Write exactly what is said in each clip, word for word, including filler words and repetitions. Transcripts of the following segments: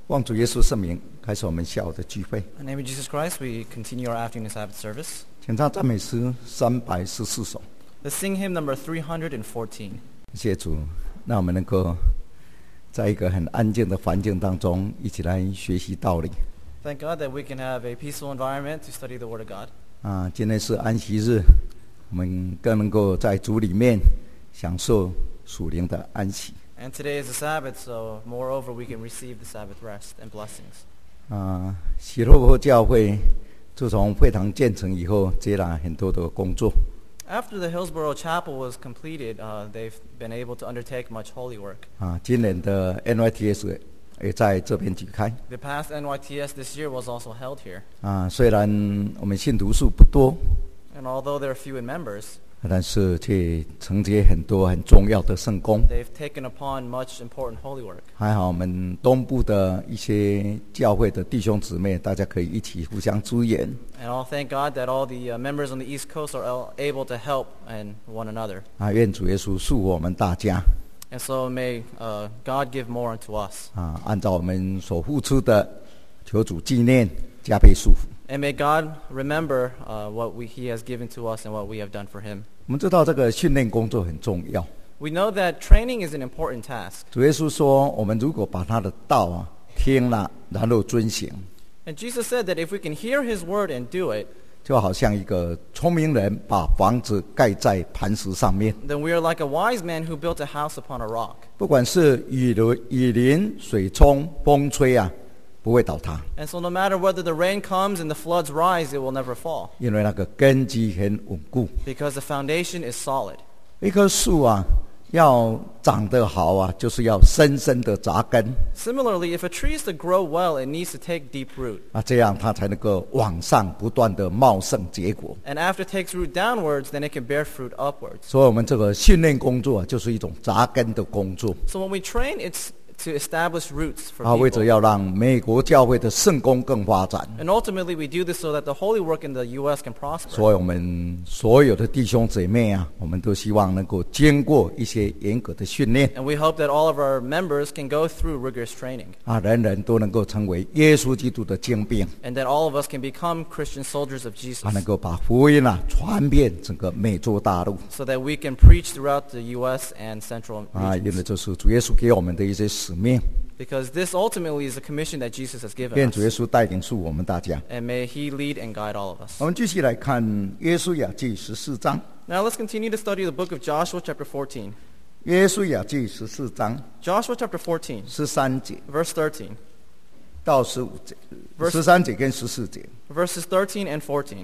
奉主耶稣圣名，开始我们下午的聚会。 In the name of Jesus Christ, we continue our afternoon Sabbath service. 请唱赞美诗三百十四首。 Let's sing hymn number three hundred fourteen. 谢谢主，让我们能够在一个很安静的环境当中，一起来学习道理。 Thank God that we can have a peaceful environment to study the Word of God. 啊，今天是安息日，我们更能够在主里面享受属灵的安息。 And today is the Sabbath, so moreover we can receive the Sabbath rest and blessings. 啊，喜乐国教会自从会堂建成以后，接了很多的工作。 After the Hillsborough Chapel was completed, uh, they've been able to undertake much holy work. 啊，今年的 N Y T S 也在这边举开。 The past N Y T S this year was also held here. 啊，虽然我们信徒数不多， And although there are few in members, 但是却承接很多很重要的圣工。 they've taken upon much important holy work. 还好我们东部的一些教会的弟兄姊妹，大家可以一起互相支援。 And I'll thank God that all the uh, members on the East Coast are el- able to help and one another. 啊，愿主耶稣祝福我们大家。 And so may uh, God give more unto us. 啊，按照我们所付出的，求主纪念，加倍祝福。 And may God remember uh, what we, He has given to us and what we have done for Him. 我们知道这个训练工作很重要。 We know that training is an important task. 主耶稣说，我们如果把他的道啊听了，然后遵行， And Jesus said that if we can hear His word and do it, 就好像一个聪明人把房子盖在磐石上面， then we are like a wise man who built a house upon a rock. 不管是雨淋、雨淋、水冲、风吹啊，不会倒塌， And so no matter whether the rain comes and the floods rise, it will never fall. 因为那个根基很稳固。 Because the foundation is solid. 一棵树啊，要长得好啊，就是要深深的扎根 Similarly, if a tree is to grow well, it needs to take deep root. 啊，这样它才能够往上不断的茂盛结果。 And after it takes root downwards, then it can bear fruit upwards. 所以，我们这个训练工作啊，就是一种扎根的工作 So when we train, it's to establish roots for 啊，为着 people. 要让美国教会的圣工更发展。 And ultimately, we do this so that the holy work in the U S can prosper. 所以，我们所有的弟兄姊妹啊，我们都希望能够经过一些严格的训练 And we hope that all of our members can go through rigorous training. 啊，人人都能够成为耶稣基督的精兵 And that all of us can become Christian soldiers of 啊， Jesus. 能够把福音啊传遍整个美洲大陆 So that we can preach throughout the U S and central 啊，因为 regions. 这是主耶稣给我们的一些使命。 Because this ultimately is a commission that Jesus has given 愿主耶 us. 稣带领属我们大家。 And may He lead and guide all of us. 我们继续来看约书亚记十四章， Now let's continue to study the book of Joshua chapter fourteen. 约书亚记十四章 Joshua chapter fourteen, 十三节 verse thirteen. 到十五节， Verse- 十三节跟十四节。 Verses thirteen and fourteen.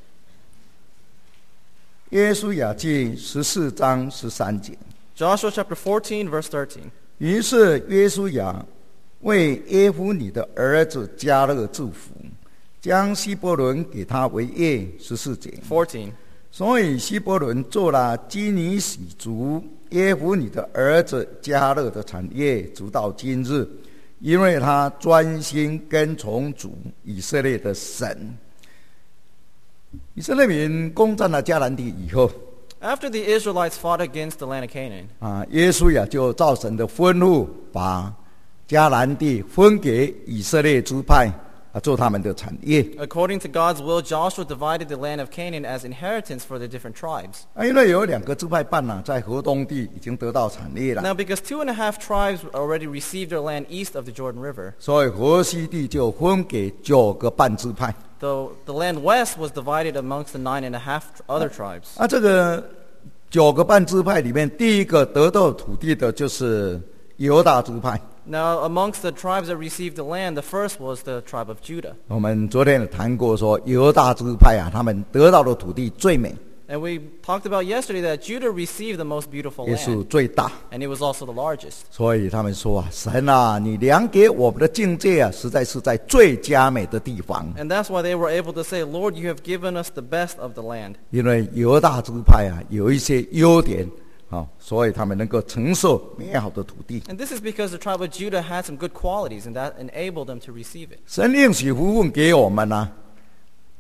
约书亚记十四章十三节。 Joshua chapter fourteen, verse thirteen. 于是约书亚为耶夫尼的儿子加勒祝福，将希伯伦给他为业。十四节。 fourteen. 所以希伯伦做了基尼喜族耶夫尼的儿子加勒的产业，直到今日，因为他专心跟从主以色列的神。以色列民攻占了迦南地以后， After the Israelites fought against the land of Canaan, 啊，约书亚就照神的吩咐，把迦南地分给以色列支派啊，做他们的产业。 according to God's will, Joshua divided the land of Canaan as inheritance for the different tribes. 啊，因为有两个支派半呢、在河东地已经得到产业了， Now, because two and a half tribes already received their land east of the Jordan River, 所以河西地就分给九个半支派。 the, the land west was divided amongst the nine and a half tr- other tribes. 啊，这个九个半支派里面，第一个得到土地的就是犹大支派。 Now, amongst the tribes that received the land, the first was the tribe of Judah. 我们昨天有谈过说，犹大支派啊，他们得到的土地最美， And we talked about yesterday that Judah received the most beautiful 也是 land, 最大。 and it was also the largest. 所以他们说啊，神啊，你量给我们的境界啊，实在是在最佳美的地方。 And that's why they were able to say, Lord, you have given us the best of the land. 因为犹大支派啊，有一些优点啊，所以他们能够承受美好的土地。 And this is because the tribe of Judah had some good qualities, and that enabled them to receive it. 神应许福分给我们啊，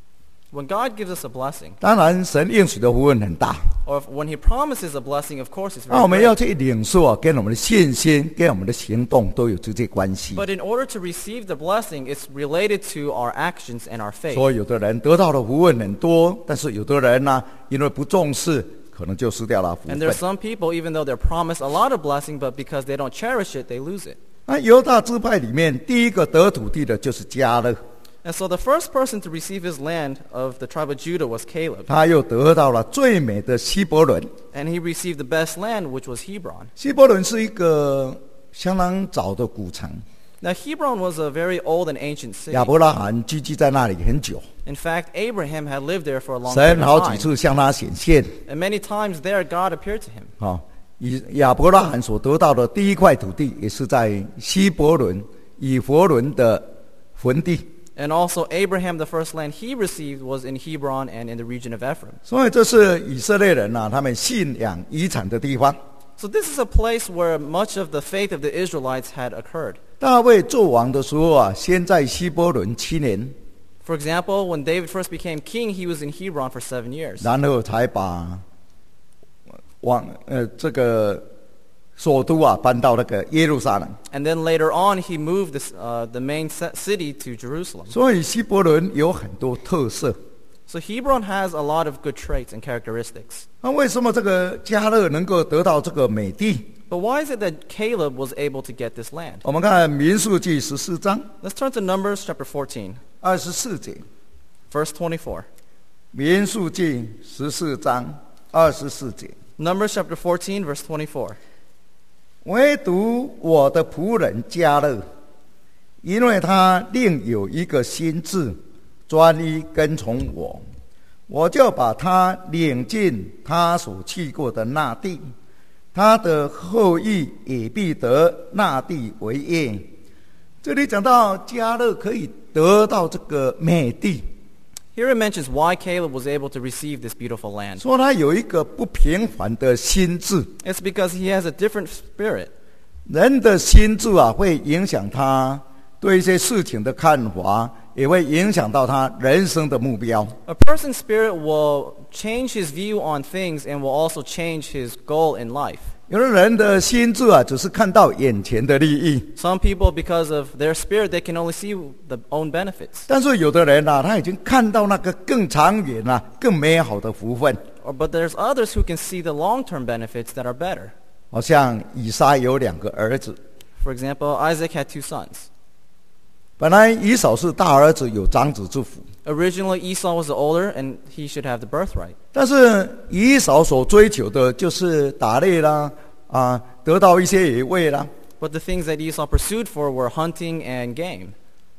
When God gives us a blessing, 当然神应许的福分很大， or if, when He promises a blessing, of course it's 那 very 我们要 great. 去领受啊，跟我们的信心、跟我们的行动都有直接关系。 But in order to receive the blessing, it's related to our actions and our faith. 所以有的人得到的福分很多，但是有的人呢、因为不重视，可能就失掉了福 And 分 there are。some people, even though they're promised a lot of blessing, but because they don't cherish it, they lose it. 那犹大支派里面第一个得土地的就是迦勒， And so the first person to receive his land of the tribe of Judah was Caleb. 他又得到了最美的希伯伦。 And he received the best land, which was Hebron. 希伯伦是一个相当早的古城， Now Hebron was a very old and ancient city. 亚伯拉罕聚居在那里很久， In fact, Abraham had lived there for a long 神 period 好 of 几 time. 次向他显现。 And many times there, God appeared to him. 啊，以亚伯拉罕所得到的第一块土地，也是在希伯伦以弗伦的坟地。 And also Abraham, the first land he received was in Hebron and in the region of Ephraim. 所以这是以色列人啊，他们信仰遗产的地方。 So this is a place where much of the faith of the Israelites had occurred. 大卫做王的时候啊，先在希伯伦七年， For example, when David first became king, he was in Hebron for seven years. 然后才把王呃这个首都啊搬到那个耶路撒冷。 And then later on, he moved this, uh, the main se- city to Jerusalem. 所以希伯伦有很多特色。 So Hebron has a lot of good traits and characteristics. 那为什么这个迦勒能够得到这个美地？ But why is it that Caleb was able to get this land? 我们看民数记十四章 Let's turn to Numbers chapter fourteen, 二十四节。 verse twenty-four. 民数记十四章二十四节， Numbers chapter fourteen, verse twenty-four. 唯独我的仆人迦勒，因为他另有一个心志，专一跟从我，我就把他领进他所去过的那地，他的后裔也必得那地为业。这里讲到迦勒可以得到这个美地， Here it mentions why Caleb was able to receive this beautiful land. 说他有一个不平凡的心智。 It's because he has a different spirit. 人的心智啊，会影响他对一些事情的看法，也会影响到他人生的目标。 A person's spirit will change his view on things and will also change his goal in life. 有的人的心智啊，只是看到眼前的利益， Some people, because of their spirit, they can only see the own benefits. 但是有的人啊，他已经看到那个更长远啊、更美好的福分。 Or, but there's others who can see the long-term benefits that are better. 好像以撒有两个儿子， For example, Isaac had two sons. 本来以扫是大儿子，有长子之福， Originally, Esau was the older, and he should have the birthright. 但是以扫所追求的就是打猎啦，啊，得到一些野味啦。 But the things that Esau pursued for were hunting and game.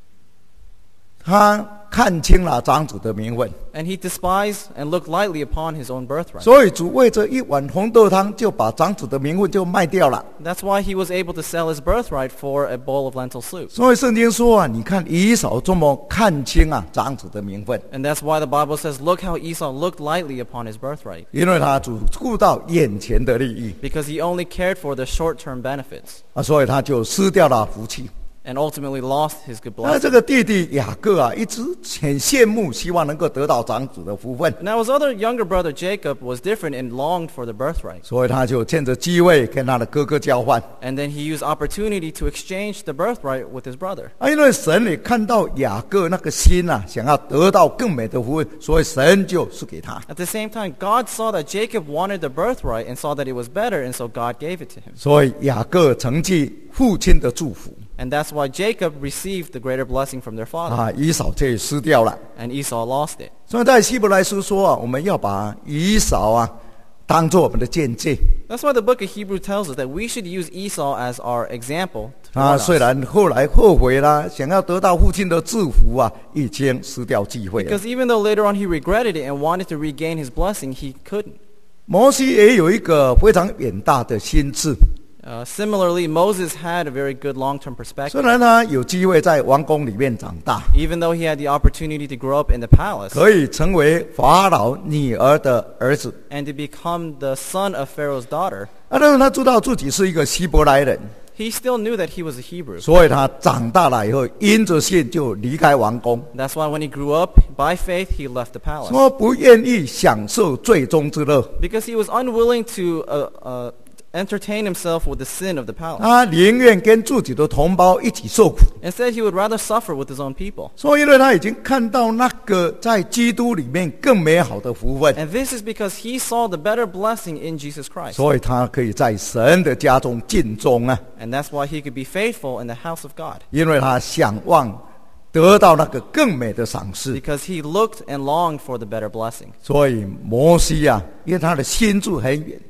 他看清了长子的名分， And he despised and looked lightly upon his own birthright. 所以主为这一碗红豆汤就把长子的名分就卖掉了。 That's why he was able to sell his birthright for a bowl of lentil soup. 所以圣经说啊，你看以扫这么看清啊长子的名分， And that's why the Bible says, look how Esau looked lightly upon his birthright. 因为他只顾到眼前的利益 Because he only cared for the short-term benefits. 啊，所以他就失掉了福气。 And ultimately lost his good 那 blessing. 这个弟弟雅各啊，一直很羡慕，希望能够得到长子的福分， Now his other younger brother Jacob was different and longed for the birthright. 所以他就趁着机会跟他的哥哥交换。 And then he used opportunity to exchange the birthright with his brother. 啊，因为神也看到雅各那个心啊，想要得到更美的福分，所以神就赐给他。 At the same time, God saw that Jacob wanted the birthright and saw that it was better, and so God gave it to him. 所以雅各承继父亲的祝福 And that's why Jacob received the greater blessing from their father. 啊，以扫却失掉了。 And Esau lost it. 所以在希伯来书说啊，我们要把以扫啊当做我们的见证 That's why the book of Hebrew tells us that we should use Esau as our example. 啊。 toward 虽 us. 然后来后悔啦，想要得到父亲的祝福啊，已经失掉机会了。 Because even though later on he regretted it and wanted to regain his blessing, he couldn't. 摩西也有一个非常远大的心智， Uh, similarly, Moses had a very good long-term 虽 perspective. 然他有机会在王宫里面长大， Even though he had the opportunity to grow up in the palace 可以成为法老女儿的儿子， and to become the son of Pharaoh's daughter, 啊，但是他知道自己是一个希伯来人， he still knew that he was a Hebrew. 所以他长大了以后，因着信就离开王宫， That's why when he grew up, by faith, he left the palace. 说不愿意享受罪中之乐， Because he was unwilling to uh, uh, entertain himself with the sin of the palace. 他宁愿跟自己的同胞一起受苦。 Instead, he would rather suffer with his own people. 所以，因为他已经看到那个在基督里面更美好的福分， And this is because he saw the better blessing in Jesus Christ. 所以他可以在神的家中尽忠啊， And that's why he could be faithful in the house of God. 因为他想望得到那个更美的赏赐。 Because he looked and longed for the better blessing. 所以摩西啊，因为他的心智很远，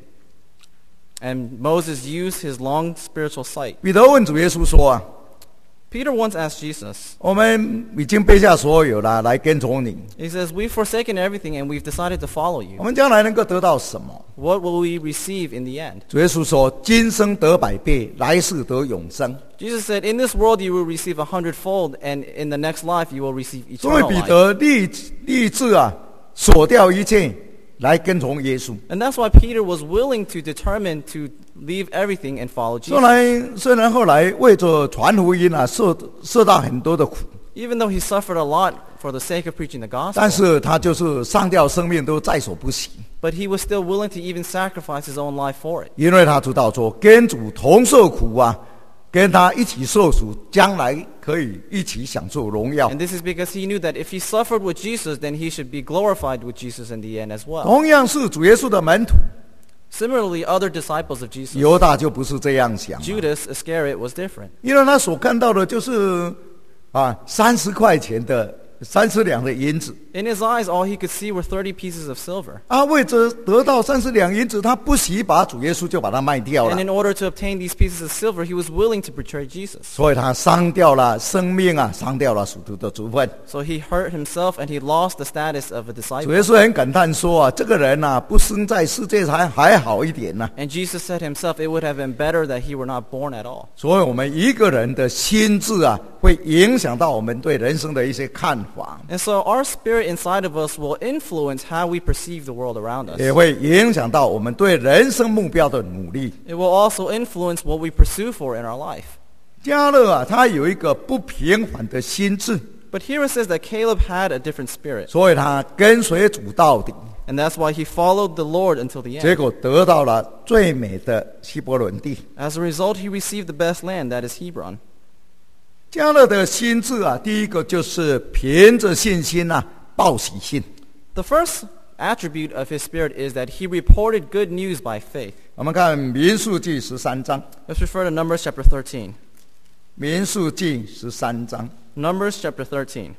And Moses used his long spiritual sight. 彼得问主耶稣说啊， Peter once asked Jesus, 我们已经背下所有了，来跟从你， he says, we've forsaken everything and we've decided to follow 我 you. 们将来能够得到什么？ What will we receive in the end? 主耶稣说：今生得百倍，来世得永生。 Jesus said, in this world you will receive a hundredfold, and in the next life you will receive 所以 eternal 彼 life. 得立立志啊，锁掉一切，来跟从耶稣。 And that's why Peter was willing to determine to leave everything and follow 虽 Jesus. 然虽然后来为着传福音啊，受受到很多的苦， Even though he suffered a lot for the sake of preaching the 但 gospel, 是他就是上吊生命都在所不惜， but he was still willing to even sacrifice his own life for it. 因为他知道说跟主同受苦啊，跟他一起受苦，将来可以一起享受荣耀。 And this is because he knew that if he suffered with Jesus, then he should be glorified with Jesus in the end as well. 同样是主耶稣的门徒， Similarly, other disciples of Jesus, 犹大就不是这样想啊， Judas Iscariot, was different. 因为他所看到的就是啊三十块钱的三十两的银子。 In his eyes, all he could see were thirty pieces of silver. 啊，为着得到三十两银子，他不惜把主耶稣就把它卖掉 And 了， in order to obtain these pieces of silver, he was willing to betray Jesus. 所以他伤掉了生命啊，伤掉了属徒的族分。 So he hurt himself and he lost the status of a 主 disciple. 耶稣很感叹说啊，这个人啊，不生在世界还还好一点呢、 And Jesus said himself, it would have been better that he were not born at all. 所以，我们一个人的心智啊，会影响到我们对人生的一些看法， And so our spirit inside of us will influence how we perceive the world around 也 us. 会影响到我们对人生目标的努力。 It will also influence what we pursue for in our life. 迦勒啊，他有一个不平凡的心智， But here it says that Caleb had a different spirit. 所以他跟随主到底， And that's why he followed the Lord until the 结 end. 果得到了最美的希伯伦地。 As a result, he received the best land, that is Hebron. 迦勒的心智啊，第一个就是凭着信心啊，报喜信。 The first attribute of his spirit is that he reported good news by faith. 我们看民数记十三章， Let's refer to Numbers chapter thirteen. 民数记十三章 Numbers chapter thirteen,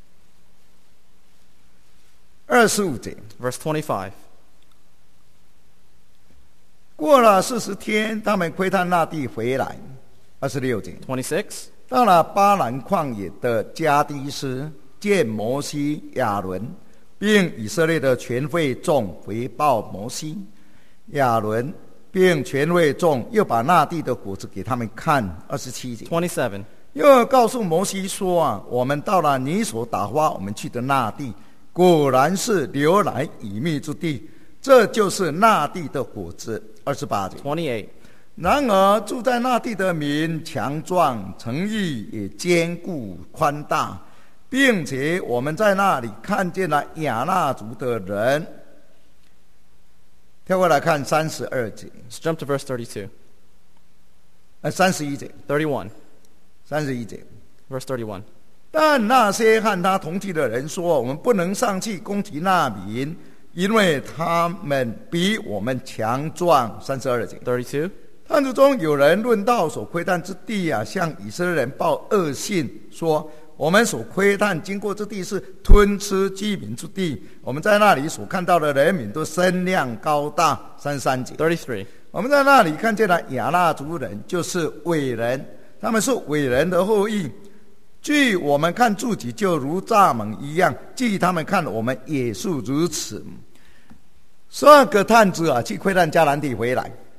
二十五节。 verse twenty-five. 过了四十天，他们窥探那地回来。二十六节， twenty-six. 到了巴兰旷野的迦迪斯，见摩西、亚伦，并以色列的全会众回报摩西、亚伦，并全会众又把那地的果子给他们看。二十七节， twenty-seven. 又告诉摩西说啊，我们到了你所打发我们去的那地，果然是流奶与蜜之地，这就是那地的果子。二十八节， twenty-eight. 然而住在那地的民强壮，城邑也坚固宽大，并且我们在那里看见了亚纳族的人。跳过来看三十二节， Let's jump to verse thirty-two. 呃，三十一节， thirty-one. 三十一节。 Verse thirty-one. 但那些和他同去的人说：“我们不能上去攻击那民，因为他们比我们强壮。”三十二节。 thirty-two. 探子中有人论到所窥探之地啊，向以色列人报恶信，说：“我们所窥探经过之地是吞吃居民之地，我们在那里所看到的人民都身量高大。”三十三节。 thirty-three. 我们在那里看见了亚纳族人，就是伟人，他们是伟人的后裔。据我们看自己，就如蚱蜢一样；据他们看我们，也是如此。十二个探子啊，去窥探迦南地回来。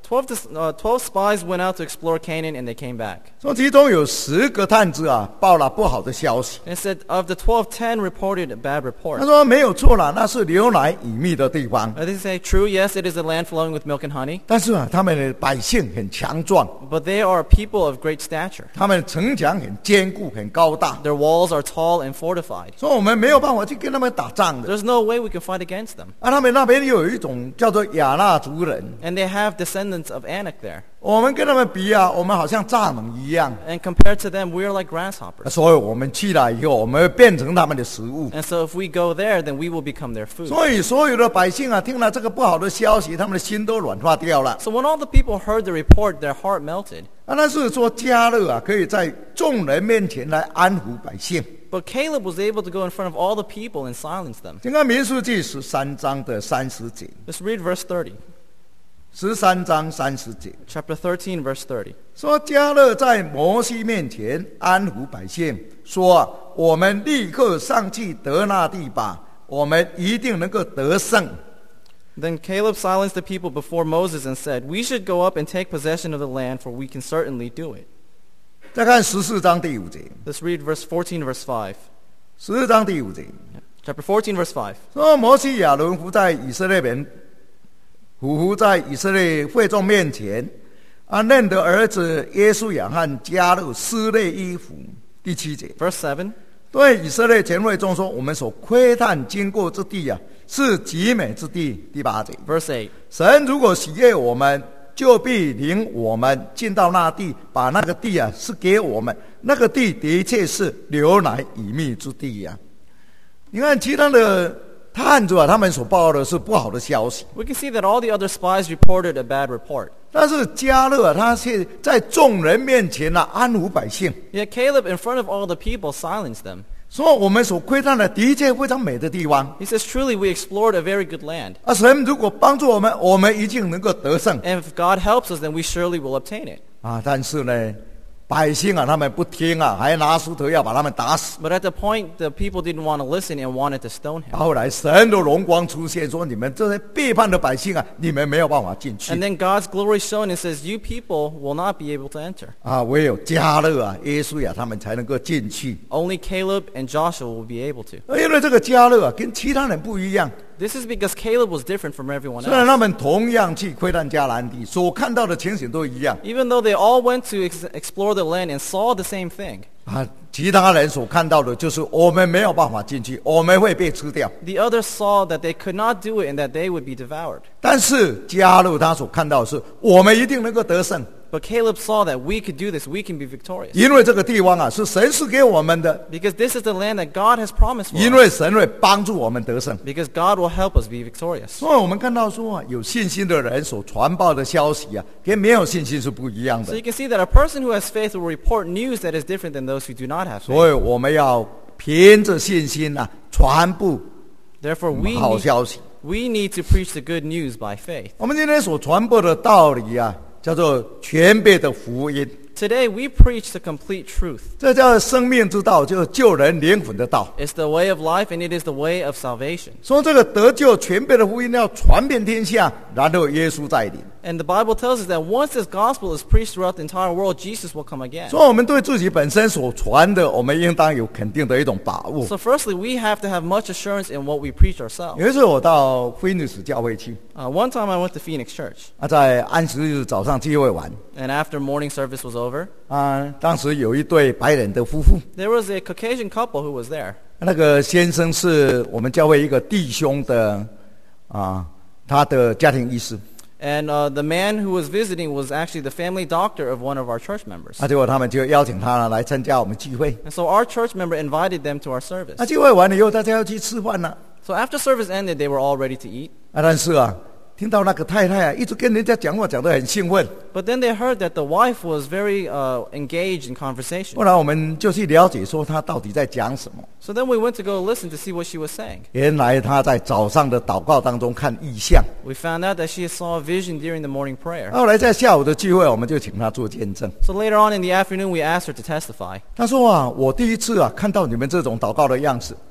Twelve, dis- uh, Twelve spies went out to explore Canaan, and they came back. 说其中有十个探子啊，报了不好的消息。 And it said of the twelve, ten reported a bad 他 report. 说没有错了，那是牛奶与蜜的地方。 Uh, they say, true, yes, it is a land flowing with milk and honey, 但是啊，他们的百姓很强壮， but they are a people of great stature. 他们城墙很坚固、很高大， Their walls are tall and fortified. 所以我们没有办法去跟他们打仗的。 There's no way we can fight against them. 啊，他们那边又有一种叫做亚纳族人， And they have descendants of Anak there. 我们跟他们比啊，我们好像蚱蜢一样。 And compared to them, we are like grasshoppers. 所以我们去了以后，我们会变成他们的食物。 And so if we go there, then we will become their food. 所以所有的百姓啊，听了这个不好的消息，他们的心都软化掉了。 So when all the people heard the report, their heart melted. 啊，但是说迦勒啊，可以在众人面前来安抚百姓。 But Caleb was able to go in front of all the people and silence them. 请看民数记十三章的三十节， Let's read verse thirty. 十三章三十节 Chapter thirteen, verse thirty. 说，迦勒在摩西面前安抚百姓，说啊：“我们立刻上去得那地吧，我们一定能够得胜。” Then Caleb silenced the people before Moses and said, "We should go up and take possession of the land, for we can certainly do it." 再看十四章第五节， Let's read verse fourteen, verse five. 十四章第五节 Chapter fourteen, verse five. 说，摩西亚伦伏在以色列人，匍匐在以色列会众面前，啊，嫩的儿子耶稣亚和迦勒撕裂衣服。第七节， Verse seven. 对以色列全会众说：“我们所窥探经过之地啊，是极美之地。”第八节， Verse eight. 神如果喜悦我们，就必领我们进到那地，把那个地啊是给我们。那个地的确是流奶与蜜之地呀、啊。你看其他的探子啊，他们所报的是不好的消息， We can see that all the other spies reported a bad report. 但是迦勒啊，他是在众人面前啊安抚百姓， Yet Caleb, in front of all the people, silenced them. 说我们所窥探的的确非常美的地方。 He says, "Truly, we explored a very good land. 啊，神如果帮助我们，我们一定能够得胜 And if God helps us, then we surely will obtain it." 啊！但是呢，百姓啊，他们不听啊，还拿石头要把他们打死。 But at the point, the people didn't want to listen and wanted to stone him. 后来神的荣光出现，说：“你们这些背叛的百姓啊，你们没有办法进去 And then God's glory shone and says, "You people will not be able to enter. 啊！唯有迦勒啊、耶稣啊，他们才能够进去。 Only Caleb and Joshua will be able to." 因为这个迦勒啊，跟其他人不一样。 This is because Caleb was different from everyone 虽然 else. 他们同样去窥探迦南地，所看到的情形都一样 Even though they all went to ex- explore the land and saw the same thing, 啊，其他人所看到的就是我们没有办法进去，我们会被吃掉。 the others saw that they could not do it and that they would be devoured. 但是迦勒他所看到的是，我们一定能够得胜， But Caleb saw that we could do this, we can be victorious. 因为这个地方啊是神赐给我们的， Because this is the land that God has promised for 因 us. 为神会帮助我们得胜。 Because God will help us be victorious. 所以我们看到说啊，有信心的人所传报的消息啊，跟没有信心是不一样 So 的 you。can see that a person who has faith will report news that is different than those who do not have faith. 所以我们要凭着信心啊，传布 Therefore, we 好 need, 消息。 we need to preach the good news by faith. 我们今天所传播的道理啊，叫做全备的福音， Today, we preach the complete truth. 这叫生命之道，就是救人灵魂的道。 It's the way of life and it is the way of salvation. 说这个得救全备的福音要传遍天下，然后耶稣再临。 And the Bible tells us that once this gospel is preached throughout the entire world, Jesus will come again. 所以我们对自己本身所传的，我们应当有肯定的一种把握。 So firstly, we have to have much assurance in what we preach ourselves. 有一次我到菲尼斯教会去， Uh, one time I went to Phoenix Church, 啊，在安息日早上聚会完， and after morning service was over, 啊，当时有一对白人的夫妇， there was a Caucasian couple who was there. 那个先生是我们教会一个弟兄的，啊，他的家庭医师， And uh, the man who was visiting was actually the family doctor of one of our church members. 啊，结果他们就邀请他来参加我们聚会。 And so our church member invited them to our service. 那聚会完了以后，大家要去吃饭了。 So after service ended, they were all ready to eat. 啊，但是啊，听到那个太太啊，一直跟人家讲话，讲得很兴奋。 But then they heard that the wife was very uh, engaged in conversation. 后来我们就去了解，说她到底在讲什么。 So then we went to go listen to see what she was saying. 原来她在早上的祷告当中看异象， We found out that she saw a vision during the morning prayer. 后来在下午的聚会，我们就请她做见证。 So later on in the afternoon, we asked her to testify. 她说啊，我第一次啊看到你们这种祷告的样子。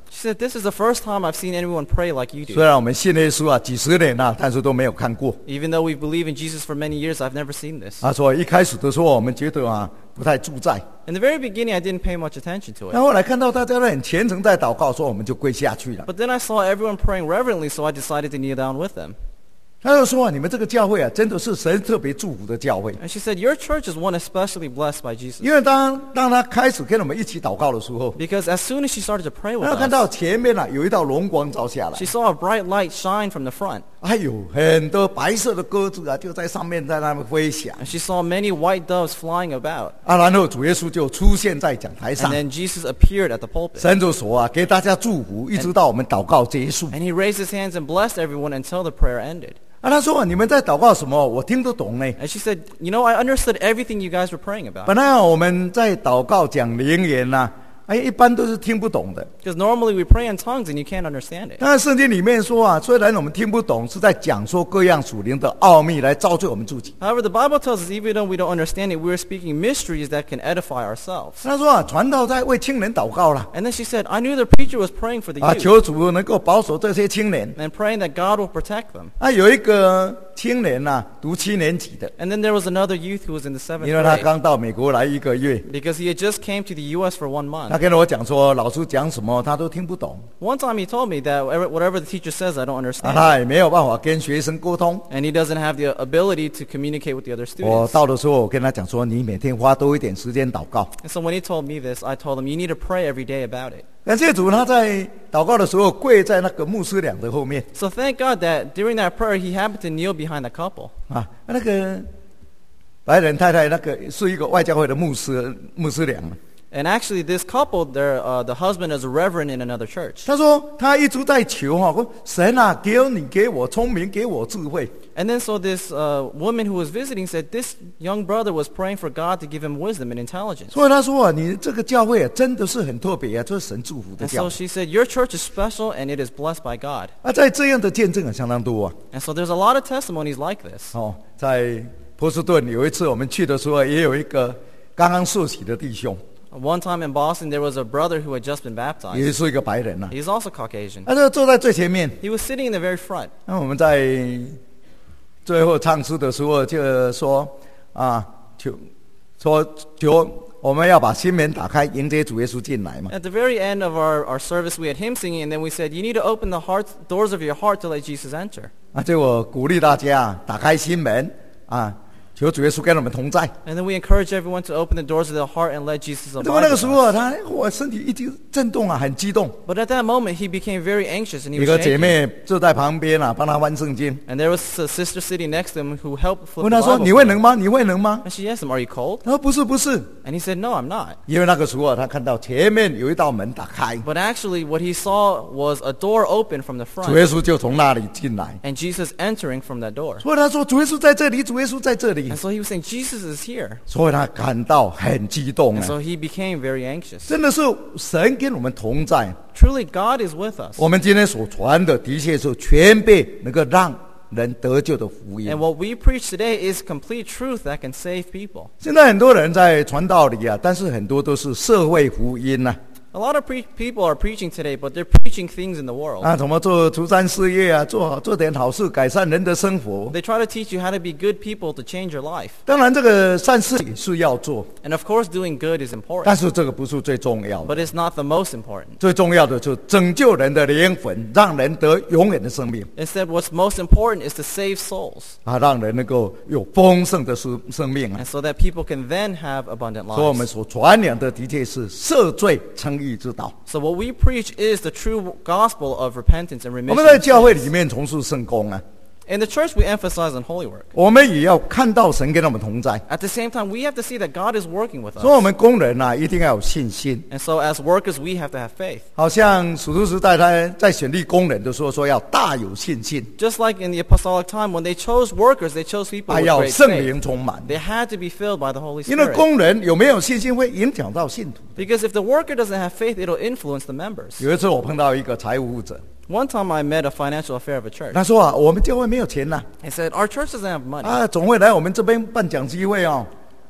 She said, this is the first time I've seen anyone pray like you 虽 do. 然我们信耶稣啊几十年了、但是都没有看过。 Even though we believe in Jesus for many years, I've never seen this. 啊，所以一开始的时候我们觉得啊不太自在， In the very beginning, I didn't pay much attention to 那 it. 后来看到大家都很虔诚在祷告，说我们就跪下去了。 But then I saw everyone praying reverently, so I decided to kneel down with them. 他就说啊，你们这个教会啊，真的是神特别祝福的教会。 And she said, your church is one especially blessed by Jesus. 因为当当他开始跟我们一起祷告的时候， Because as soon as she started to pray with 他看 us, 到前面啊有一道荣光照下来 she，saw a bright light shine from the front. 哎呦，很多白色的鸽子啊就在上面在那边飞翔 And she saw many white doves flying about. 啊，然后主耶稣就出现在讲台 And 上， then Jesus appeared at the pulpit. 伸着手啊给大家祝福，一直到我们祷告结束。 And he raised his hands and blessed everyone until the prayer ended. 啊，他说啊，你们在祷告什么？我听得懂呢。 And she said, you know, I understood everything you guys were praying about. 本来啊我们在祷告讲灵言呐、哎，一般都是听不懂的。 Because normally we pray in tongues and you can't understand it. 当然，圣经里面说啊，虽然我们听不懂，是在讲说各样属灵的奥秘来造就我们自己。 However, the Bible tells us even though we don't understand it, we're speaking mysteries that can edify ourselves. 他说啊，传道在为青年祷告了 And then she said, I knew the preacher was praying for the 啊， youth 求主能够保守这些青年。 and praying that God will protect them. 啊，有一个青年呐、读七年级的， And then there was another youth who was in the seventh 因为他 grade 刚到美国来一个月， because he had just came to the U S for one 他 month. 跟我讲说，老师讲什么他都听不懂， One time he told me that whatever whatever the teacher says, I don't 啊， understand. 他也没有办法跟学生沟通。 And he doesn't have the ability to communicate with the other 我 students. 到的时候，我跟他讲说，你每天花多一点时间祷告。 And so when he told me this, I told him, you need to pray every day about it. 感谢主，他在祷告的时候跪在那个牧师俩的后面 So thank God that during that prayer, he happened to kneel behind the couple. 啊，那个白人太太那个是一个外教会的牧师牧师俩。 And actually, this couple, their, uh, the husband is a reverend in another church. 他说他一直在求哈，说神啊，给你给我聪明，给我智慧。 And then so this uh, woman who was visiting said this young brother was praying for God to give him wisdom and intelligence. 所以他说啊，你这个教会啊，真的是很特别啊，这是神祝福的 And 教 so 会。 she said, your church is special and it is blessed by God. 啊，在这样的见证啊，相当多啊。 And so there's a lot of testimonies like this. 哦，在波士顿有一次我们去的时候，也有一个刚刚受洗的弟兄， One time in Boston, there was a brother who had just been 也 baptized. 是一个白人呐、 He's also Caucasian. 他就坐在最前面。 He was sitting in the very front. 那我们在最后唱诗的时候就说啊，求说求我们要把心门打开，迎接主耶稣进来嘛。 At the very end of our, our service, we had hymn singing, and then we said, you need to open the heart, doors of your heart to let Jesus enter. 啊，结果鼓励大家打开心门啊，求主耶稣跟我们同在。 And then we encourage everyone to open the doors of their heart and let Jesus 结果那 abide 个 with 时候 us. 啊，他我身体一直震动啊，很激动。 But at that moment, he became very anxious and he 一 was 个姐 shaking. 妹坐在旁边啊，帮他翻圣经。 And there was a sister sitting next to him who helped flip 问 the 他说：“ Bible 你 for 会 him. 能吗？你会能吗 And she asked him, are you cold?？” 他说：“不是，不是。” And he said, no, I'm not. 因为那个时候啊，他看到前面有一道门打开， But actually, what he saw was a door open from the 主耶 front 稣就从那里进来。 and Jesus entering from that door. 所以他说：“主耶稣在这里，主耶稣在这里。 And so he was saying, Jesus is here. ” 所以他感到很激动 And 啊！ so he became very anxious. 真的是神跟我们同在。 Truly, God is with us. 我们今天所传的，的确是全备能够让人得救的福音 And。what we preach today is complete truth that can save people. 现在很多人在传道理啊，但是很多都是社会福音呐、 A lot of pre- people are preaching today, but they're preaching things in the world. 啊，怎么做慈善事业啊，做好做点好事，改善人的生活。 They try to teach you how to be good people to change your life. 当然，这个善事也是要做， And of course, doing good is important. 但是这个不是最重要的。 But it's not the most important. 最重要的就是拯救人的灵魂，让人得永远的生命 Instead, what's most important is to save souls. 啊，让人能够有丰盛的生生命啊 And。so that people can then have abundant 所以我们 lives. 所传扬的的确是赦罪称义之道。 So what we preach is the true gospel of repentance and 我 remission. 们在 of 教会 sins. 里面从事圣工啊， In the church, we emphasize on holy work. 我们也要看到神跟我们同在。 At the same time, we have to see that God is working with 所以，我 us. 们工人啊，一定要有信心。 And so as workers, we have to have faith. 好像使徒时代他在选立工人的时候说要大有信心， Just like in the apostolic time, when they chose workers, they chose people 还 with 要 great 圣 faith. 灵充满。 They had to be filled by the Holy 因为 Spirit. 工人有没有信心会影响到信徒。 Because if the worker doesn't have faith, it'll influence the members. 有一次我碰到一个财务负责， One time I met a financial affair of a church. 他说啊，我们教会没有钱呐、 He said, our church doesn't have money. 啊，总会来我们这边办讲机会哦。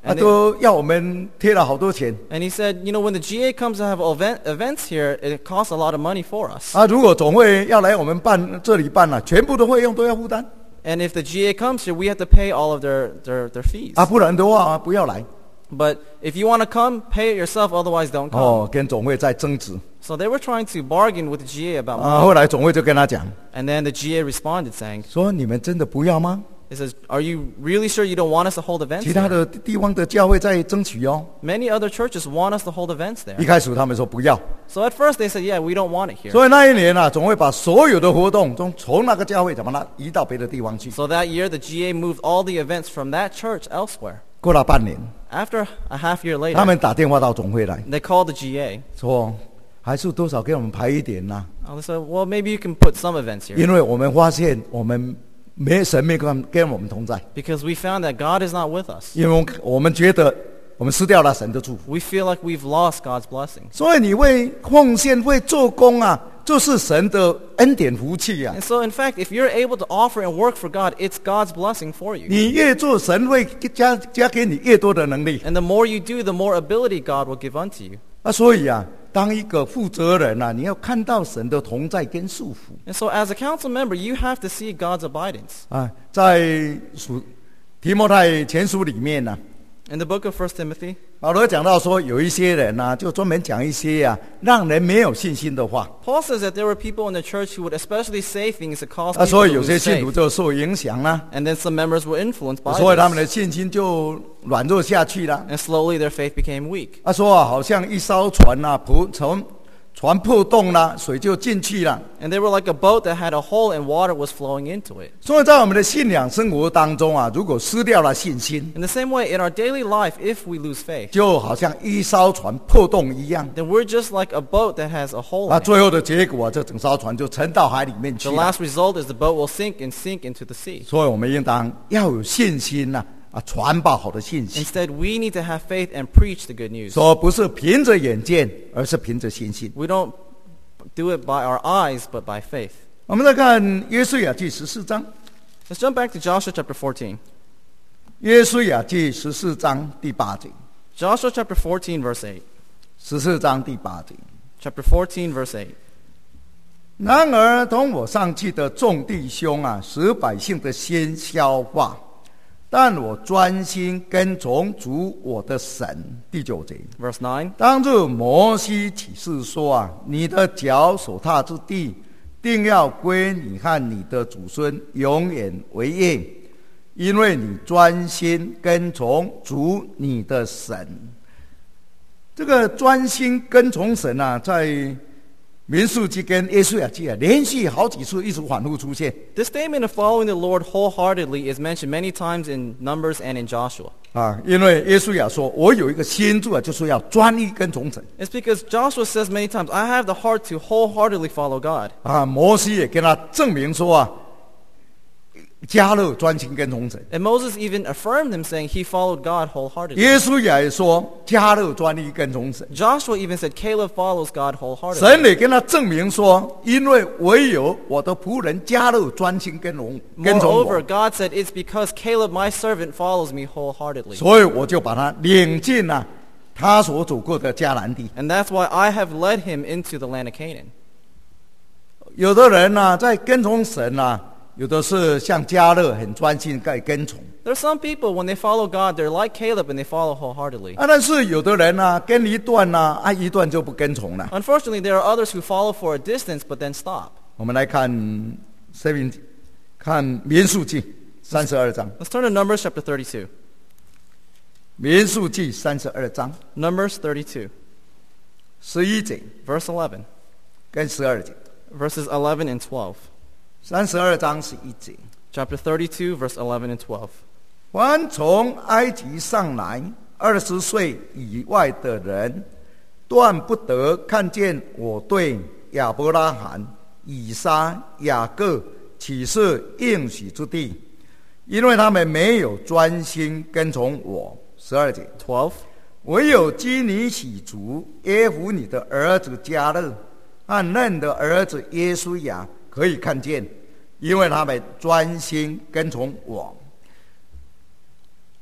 啊， And, they- 都要我们贴了好多钱 and he said, you know, when the G A comes to have event, events here, it costs a lot of money for us. 啊。如果总会要来我们办这里办了、全部的费用都要负担 And if the G A comes here, we have to pay all of their, their, their fees. 啊，不然的话、啊、不要来 But if you want to come, pay it yourself, otherwise don't come. 哦，跟总会在争执 So they were trying to bargain with the G A about 啊。 money. 后来总会就跟他讲 And then the G A responded saying, 说：“你们真的不要吗？ it says, are you really sure you don't want us to hold events 其他 here? 的地方的教会在争取哦。 Many other churches want us to hold events there. 一开始他们说不要， So at first they said, yeah, we don't want it here. 所以那一年啊，总会把所有的活动从从那个教会，把它移到别的地方去。 So that year, the G A moved all the events from that church elsewhere. 过了半年， After a half year 他 later, 们打电话到总会来 they called the G A. 说，还是多少给我们排一点呐、 And they said, well, maybe you can put some events here. 因为我们发现我们没神没跟跟我们同在， Because we found that God is not with us. 因为我们我们觉得我们失掉了神的祝福。 We feel like we've lost God's blessings. 所以你为奉献、为做工啊，就是神的恩典福气啊。 And so, in fact, if you're able to offer and work for God, it's God's blessing for you. 你越做，神会加加给你越多的能力 And the more you do, the more ability God will give unto you. 啊。所以啊，当一个负责人啊，你要看到神的同在跟束缚 And so, as a council member, you have to see God's abidance. 啊。在属提摩太前书里面呢、啊， In the book of First Timothy, 保罗讲到说，有一些人啊，就专门讲一些啊，让人没有信心的话 Paul says that there were people in the church who would especially say things that caused 啊， people 所 to 以有 lose 些信徒 faith. 就受影响啦、 And then some members were influenced by 所以他们 this. 的信心就软弱下去了。 And slowly their faith became weak. 他说啊，好像一艘船啊，破从船破洞啦，水就进去了。 And they were like a boat that had a hole and water was flowing into it. 所以在我们的信仰生活当中啊，如果失掉了信心， In the same way, in our daily life, if we lose faith, 就好像一艘船破洞一样。 then we're just like a boat that has a hole 啊， in it. 最后的结果啊，这整艘船就沉到海里面去 The 了。 last result is the boat will sink and sink into the sea. 所以我们应当要有信心呐、啊，传报好的信息。 Instead, we need to have faith and preach the good news. 说不是凭着眼见，而是凭着信心。 We don't do it by our eyes, but by faith. 我们再看约书亚记十四章， Let's jump back to Joshua chapter fourteen. 约书亚记十四章第八节， Joshua chapter fourteen, verse eight. 十四章第八节。 Chapter fourteen, verse eight. 然而同我上去的众弟兄啊，使百姓的心消化，但我专心跟从主我的神。第九节， Verse nine. 当日摩西起誓说啊，你的脚所踏之地，定要归你和你的祖孙永远为业，因为你专心跟从主你的神。这个专心跟从神啊，在民数记跟约书亚记啊，连续好几次一直反复出现 This statement of following the Lord wholeheartedly is mentioned many times in Numbers and in Joshua. 啊。因为约书亚说：“我有一个心志啊，就是要专一跟从神。 It's because Joshua says many times, I have the heart to wholeheartedly follow God. ” 啊，摩西也跟他证明说啊，加勒专心跟从神。 And Moses even affirmed him, saying he followed God wholeheartedly. 耶稣也说加勒专一跟从神。 Joshua even said Caleb follows God 神 wholeheartedly. 也跟他证明说，因为唯有我的仆人加勒专心跟从跟从 Moreover, 我， God said, it's because Caleb, my servant, follows me wholeheartedly. 所以我就把他领进了他所走过的迦南地。 And that's why I have led him into the land of Canaan. 有的人呢、啊，在跟从神啊，有的是像加勒很专心在跟从 There are some people, when they follow God, they're like Caleb and they follow wholeheartedly. 啊，但是有的人呢、啊，跟一段呢、啊，啊一段就不跟从了。 Unfortunately, there are others who follow for a distance but then stop. 我们来看 seven， 看民数记三十二章， Let's turn to Numbers chapter thirty-two. 民数记三十二章 Numbers thirty-two, 十一节 verse eleven, 跟十二节。 verses eleven and twelve. 三十二章十一节， Chapter thirty-two, verse eleven and twelve. 凡从埃及上来二十岁以外的人，断不得看见我对亚伯拉罕、以撒、雅各起誓应许之地，因为他们没有专心跟从我。十二节， twelve. 唯有基尼喜族耶孚你的儿子迦勒和嫩的儿子耶稣亚可以看见，因为他们专心跟从我。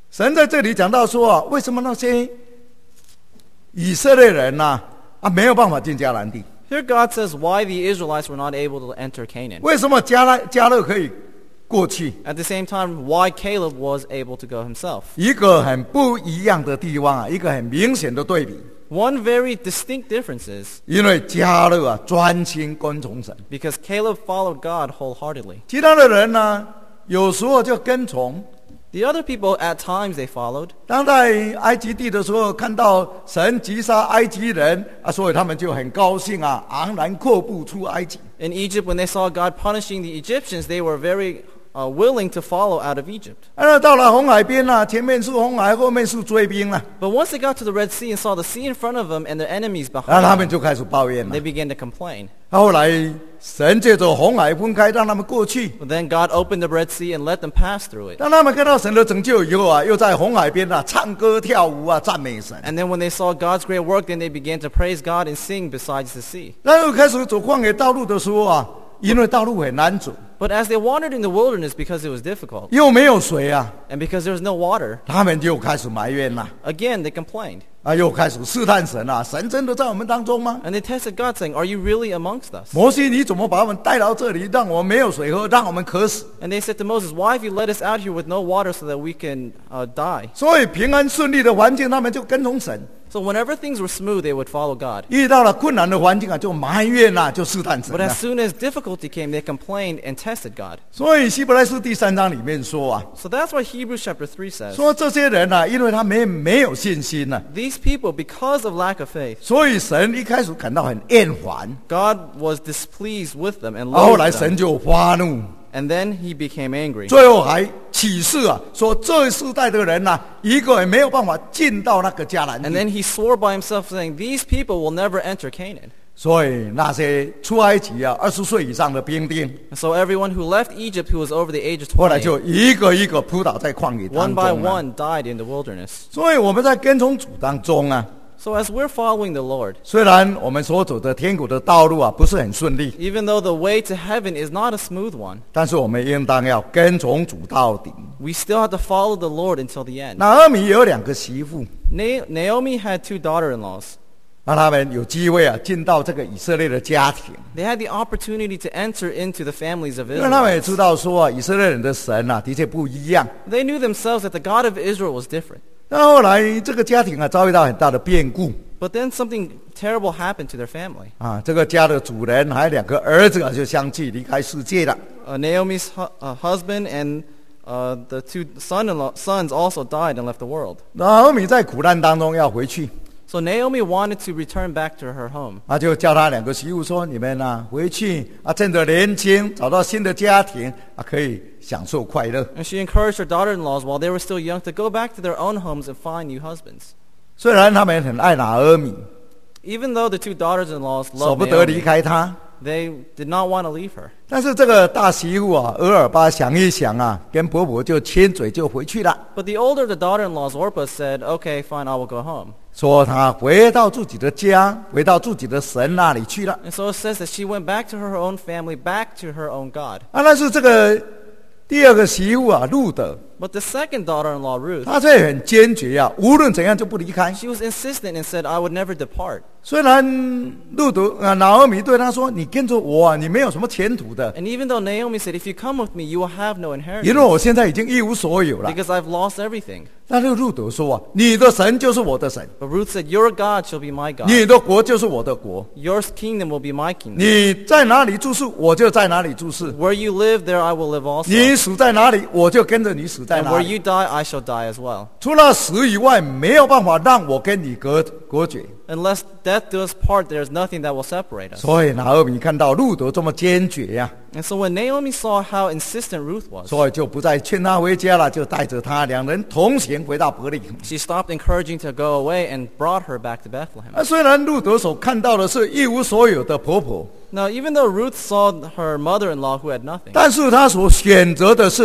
神在这里讲到说啊，为什么那些以色列人呐 啊, 啊没有办法进迦南地？ Here God says why the Israelites were not able to enter Canaan. 为什么迦勒迦勒可以过去？ At the same time, why Caleb was able to go himself. 一个很不一样的地方啊，一个很明显的对比。 One very distinct difference is 因为迦勒啊专心跟从神， because Caleb followed God wholeheartedly. 其他的人呢，有时候就跟从。 The other people, at times, they followed. 当在埃及地的时候，看到神击杀埃及人啊，所以他们就很高兴啊，昂然阔步出埃及。 In Egypt, when they saw God punishing the Egyptians, they were very uh, willing to follow out of Egypt. 啊，到了红海边啊，前面是红海，后面是追兵啊， But once they got to the Red Sea and saw the sea in front of them and their enemies 然后他 behind 们 them, 就开始抱怨了 they。began to complain. 后来神借着红海分开，让他们过去。 But then God opened the Red Sea and let them pass through it. 当他们看到神的拯救以后啊，又在红海边啊唱歌跳舞啊，赞美神。 And then when they saw God's great work, then they began to praise God and sing besides the sea. 然后开始走旷野道路的时候啊，因为道路很难走， But as they wandered in the wilderness because it was difficult, 又没有水啊， and because there was no water, 他们就开始埋怨了。 again they complained. 啊，又开始试探神啊，神真的在我们当中吗？ And they tested God, saying, Are you really amongst us? 摩西，你怎么把我们带到这里，让我们没有水喝，让我们渴死？ And they said to Moses, Why have you led us out here with no water so that we can uh, die? 所以平安顺利的环境，他们就跟从神； So whenever things were smooth, they would follow God. 遇到了困难的环境啊，就埋怨啊，就试探神 But 啊 as。soon as difficulty came, they complained and tested God. 所以希伯来书第三章里面说啊， So that's why Hebrews chapter three says, 说这些人啊，因为他没没有信心呢、啊， These people, because of lack of faith, 所以神一开始感到很厌烦， God was displeased with them and 后来 loathed 神 them. 就发怒， And then he became angry. 最后还启示啊，说这世代的人呐、啊，一个也没有办法进到那个迦南 And 地。 then he swore by himself, saying, These people will never enter Canaan. 所以那些出埃及啊二十岁以上的兵丁， And so everyone who left Egypt who was over the age of 后来 twenty, 就一个一个扑倒在旷野 one 当 by 中、啊。 one died in the wilderness. 所以我们在跟从主当中啊， So as we're following the Lord, 虽然我们所走的天国的道路啊不是很顺利， even though the way to heaven is not a smooth one, 但是我们应当要跟从主到底。 we still have to follow the Lord until the end. 拿俄米有两个媳妇， Na- Naomi had two daughter-in-laws. 让他们有机会啊进到这个以色列的家庭， They had the opportunity to enter into the families of 因为他们也 Israel. 知道说啊，以色列人的神啊的确不一样。 They knew themselves that the God of Israel was different. 那后来这个家庭啊遭遇到很大的变故 But then something terrible happened to their family. 啊，这个家的主人还有两个儿子啊就相继离开世界了。 Uh, Naomi's hu- uh, husband and uh, the two son-in-law sons also died and left the world. 拿俄米在苦难当中要回去， So Naomi wanted to return back to her home. 他就叫他两个媳妇说：“你们啊回去啊，趁着年轻找到新的家庭啊，可以享受快乐。 And she encouraged her daughter-in-laws while they were still young to go back to their own homes and find new husbands. 虽然他们很爱拿俄米， Even though the two daughters-in-laws 舍 loved 不得离 Naomi, 开他， they did not want to leave her. 但是这个大媳妇啊，俄尔巴想一想啊，跟婆婆就亲嘴就回去了， But the older of the daughter-in-laws, Orpah, said, Okay, fine, I will go home. 说她回到自己的家，回到自己的神那里去了。 And so it says that she went back to her own family, back to her own God. 啊，但是这个第二个媳妇啊，路德， But the second daughter-in-law, Ruth, 她却很坚决啊，无论怎样就不离开。 she was insistent and said, I would never depart. 虽然路德啊，拿俄米对她说：“你跟着我啊，你没有什么前途的， And even though Naomi said, If you come with me, you will have no 因 inheritance, 为我现在已经一无所有了。 because I've lost everything. ” 但是路德说啊：“你的神就是我的神， But Ruth said, Your God shall be my God. 你的国就是我的国， Your kingdom will be my kingdom. 你在哪里住世，我就在哪里住世； Where you live, there I will live also. 你死在哪里，我就跟着你死在 And 哪 where 里。 you die, I shall die as well. 除了死以外，没有办法让我跟你隔隔绝。” Unless death does part, there is nothing that will separate us. 所以拿俄米看到路德这么坚决呀、 And so when Naomi saw how insistent Ruth was, 所以就不再劝他回家了，就带着他两人同行回到伯利恒。 she stopped encouraging to go away and brought her back to Bethlehem. 啊，虽然路德所看到的是一无所有的婆婆， Now, even though Ruth saw her mother-in-law who had nothing, 但是她所选择的是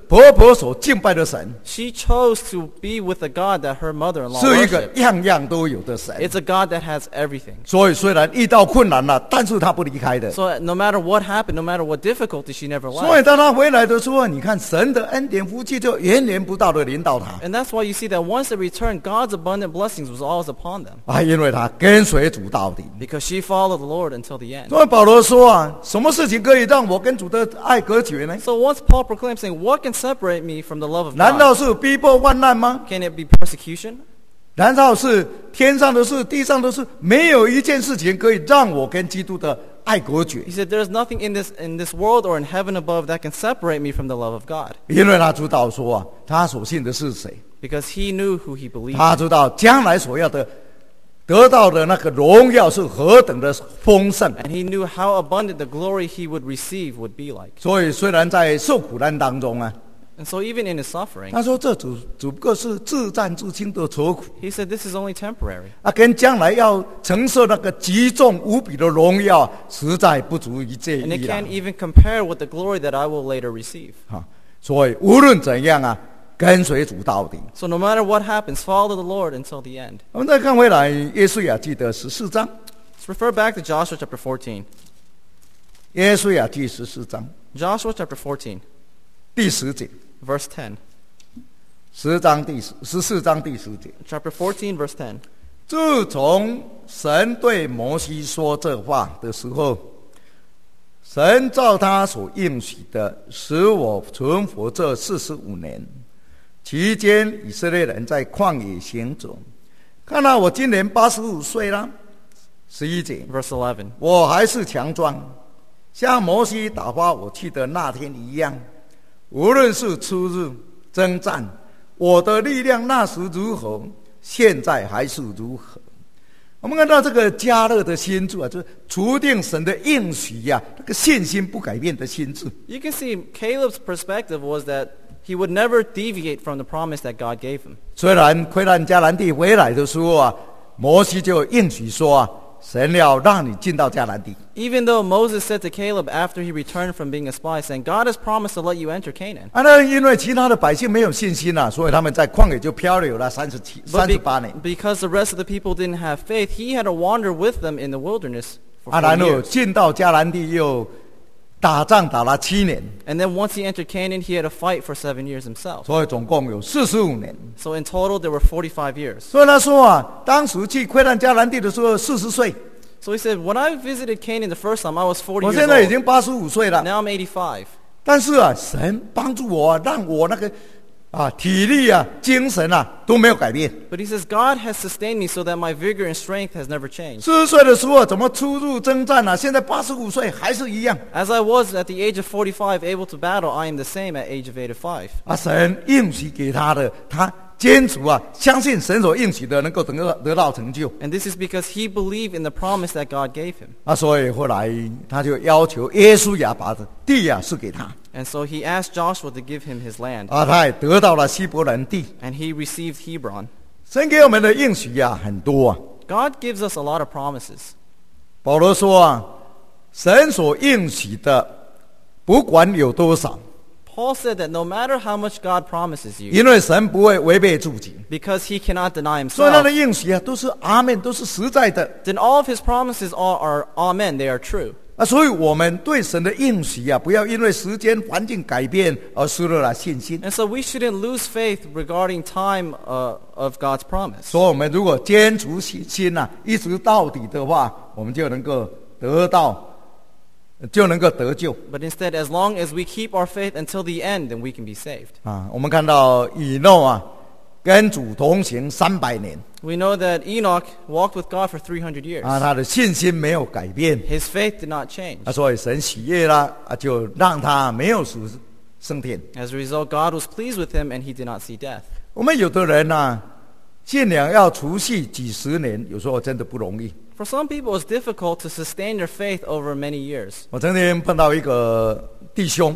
婆婆所敬拜的神， She chose to be with a God that her mother-in-law 是一个 worshipped. 样样都有的神。 It's a God that has everything. 所以虽然遇到困难了，但是他不离开的。 So no matter what happened, no matter what difficulty, she never 所以 left. 当他回来的时候，你看神的恩典福气就源源不断的临到他 And that's why you see that once they returned, God's abundant blessings was always upon them. 啊，因为他跟随主到底。 Because she followed the Lord until the end. 所以保罗说啊，什么事情可以让我跟主的爱隔绝呢？ So once Paul proclaimed, saying, what can separate me from the love of 难 God? 道是逼迫患难吗？ Can it be persecution? 难道是天上的事、地上的事，没有一件事情可以让我跟基督的爱隔绝？ He said, there's nothing in this, in this world or in heaven above that can separate me from the love of God. 因为他知道说啊，他所信的是谁， Because he knew who he believed 他 in. 知道将来所要的得到的那个荣耀是何等的丰盛。 And he knew how abundant the glory he would receive would be like. 所以虽然在受苦难当中啊， And so even in his suffering, 他说这只只不过是自战自清的愁苦 he said this is only temporary. 啊，跟将来要承受那个极重无比的荣耀，实在不足以介 And it 意了 can't even compare with the glory that I will later receive. 啊。所以无论怎样啊，跟随主到底。 So no matter what happens, follow the Lord until the end. 我们再看回来，约书亚记的十四章， Let's refer back to Joshua chapter fourteen. 约书亚记十四章 Joshua chapter fourteen, 第十节， verse ten. 十章第十十四章第十节。 Chapter fourteen, verse ten. 自从神对摩西说这话的时候，神照他所应许的，使我存活这四十五年。期间，以色列人在旷野行走。看到我今年八十五岁了，十一节， Verse eleven. 我还是强壮，像摩西打发我去的那天一样。无论是出入征战，我的力量那时如何，现在还是如何。我们看到这个加勒的心智啊，就是除定神的应许呀、啊，这个信心不改变的心智。 You can see Caleb's perspective was that he would never deviate from the promise that God gave him. 虽然窥探迦南地回来的时候啊，摩西就应许说啊，神要让你进到迦南地。 Even though Moses said to Caleb after he returned from being a spy, saying, God has promised to let you enter Canaan. 啊，那因为其他的百姓没有信心啊，所以他们在旷野就漂流了三十七、 But 三十 be- 八年。 because the rest of the people didn't have faith, he had to wander with them in the wilderness for 啊， forty 然后 years. 进到迦南地又打仗打了七年， And then once he entered Canaan, he had to fight for seven years himself. 所以总共有四十五年。 So in total, there were forty-five years. 所以他说啊，当时去窥探迦南地的时候四十岁， So he said, when I visited Canaan the first time, I was forty 我 years 现在已 old. 经八十五岁了。 Now I'm eighty-five. 但是啊，神帮助我、啊，让我那个啊体力啊、精神啊都没有改变。 But he says, God has sustained me so that my vigor and strength has never changed. 四十岁的时候怎么出入征战啊？现在八十五岁还是一样 As I was at the age of forty-five able to battle, I am the same at age of eighty-five. 啊！神应许给他的，他坚持啊，相信神所应许的能够得到得到成就 And this is because he believed in the promise that God gave him. 啊！所以后来他就要求耶稣亚把的地啊是给他 And so he asked Joshua to give him his land. 啊，他也得到了希伯兰地。 And he received Hebron. 神给我们的应许啊很多啊。 God gives us a lot of promises. 保罗说啊，神所应许的，不管有多少， Paul said that no matter how much God promises you, 因为神不会违背自己， because he cannot deny 所以他的 himself, 应许啊都是阿门，都是实在的 then all of his promises are, are amen, they are true. 啊。所以我们对神的应许啊，不要因为时间环境改变而失落了信心。 And so we shouldn't lose faith regarding time uh, of God's promise. 所以我们如果坚持信心啊，一直到底的话，我们就能够得到，就能够得救 But instead, as long as we keep our faith until the end, then we can be saved. 啊。我们看到以诺啊，跟主同行三百年 We know that Enoch walked with God for three hundred years. 啊，他的信心没有改变。 His faith did not change. 啊，所以神喜悦了啊，就让他没有死升天。 As a result, God was pleased with him and he did not see death. 我们有的人呢、啊，信仰要持续几十年，有时候真的不容易。 For some people, it's difficult to sustain their faith over many years. 我曾经碰到一个弟兄，